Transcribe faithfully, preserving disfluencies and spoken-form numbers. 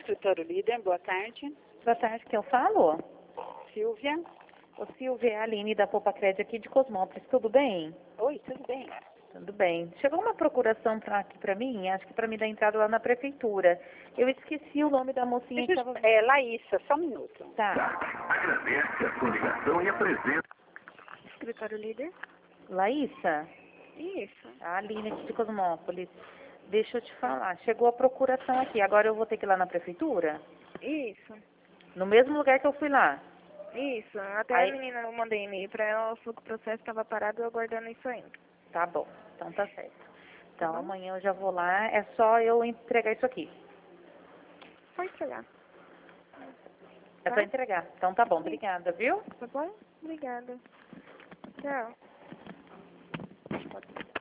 Escritório Líder, boa tarde. Boa tarde, que eu falo? Silvia. Ô Silvia, é a Aline da Poupa Crédito aqui de Cosmópolis, tudo bem? Oi, tudo bem? Tudo bem. Chegou uma procuração pra, aqui pra mim, acho que pra me dar entrada lá na prefeitura. Eu esqueci o nome da mocinha que Deixa eu- estava... É, Laísa, só um minuto. Tá. Agradece a sua ligação e apresenta. Escritório Líder? Laísa? Isso. A Aline aqui de Cosmópolis. Deixa eu te falar, chegou a procuração aqui, agora eu vou ter que ir lá na prefeitura? Isso. No mesmo lugar que eu fui lá? Isso. Até Aí- a menina, eu mandei e-mail pra ela, ela falou que o processo estava parado, eu aguardando isso ainda. Tá bom, então tá certo. Então bom. amanhã eu já vou lá, é só eu entregar isso aqui. Pode chegar. É Tá. só entregar. Então tá bom, obrigada, viu? Tá bom? Obrigada. Tchau.